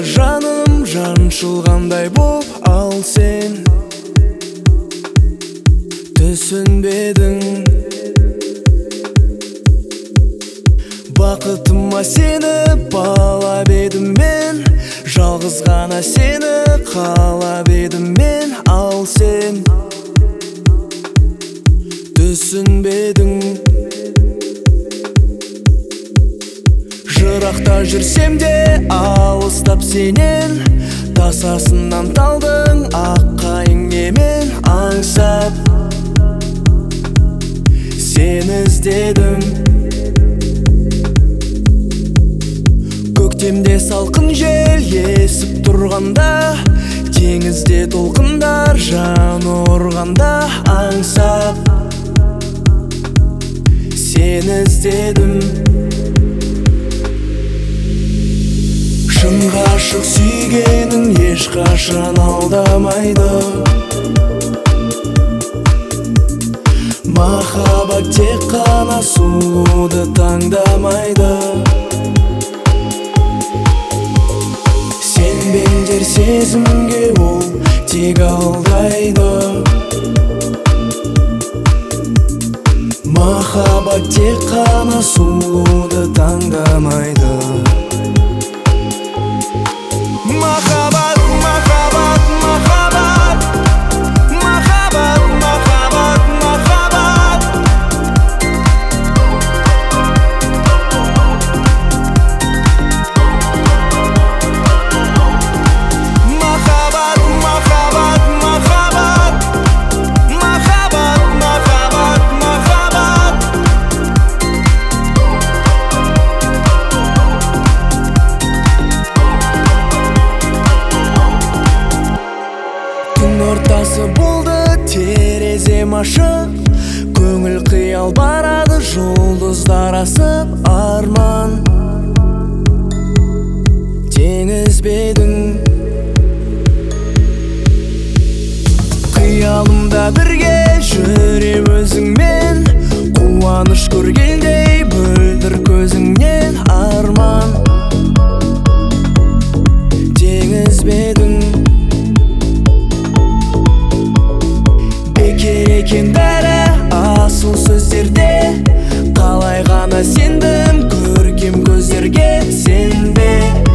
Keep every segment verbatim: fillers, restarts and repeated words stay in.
жаным жаншылғандай боп, ал сен түсінбедің. Бақытыма сені балап едім мен, жалғыз ғана сені қалап едім мен, ал сен түсінбедің. Жырақта жүрсем де алыстап сенен, тасасынан талдың аққайың немен, аңсап сені іздедім. Көктемде салқын жел есіп тұрғанда, теңізде толқындар жаны ұрғанда, аңсап сені іздедім. Шын ғашық сүйгенің ешқашан алдамайды. Махаббат тек қана сұлуды таңдамайды. Сенбеңдер сезімге, ол тек алдайды. Махаббат тек қана сұлуды таңдамайды. Махаббат, махаббат, махаббат, махаббат, махаббат, махаббат. Махаббат, махаббат, махаббат, махаббат, махаббат, махаббат. Түн ортасы болды, терезем ашық, көңіл қиял барады, жұлдыздар асып. Арман теңіз бедің, қиялымда бірге жүрем өзіңмен, қуаныш көргендей мөлдір көзіңнен. Арман теңіз бедің, бекер екен бәрі асыл сөздерде, қалай ғана сендім көркем көздерге. Сенбе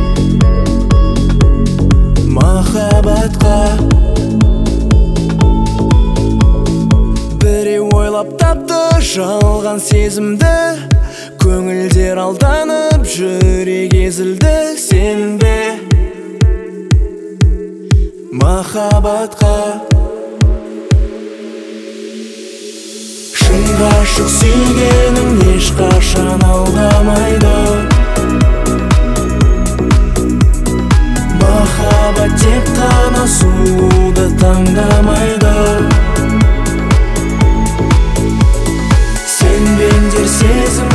махаббатқа, біреу ойлап тапты жалған сезімді, көңілдер алданып жүрек езілді. Сенбе махаббатқа. Шын ғашық сүйгенің ешқашан алдамайды. Махаббат тек қана сұлуды таңдамайды. Сенбеңдер сезім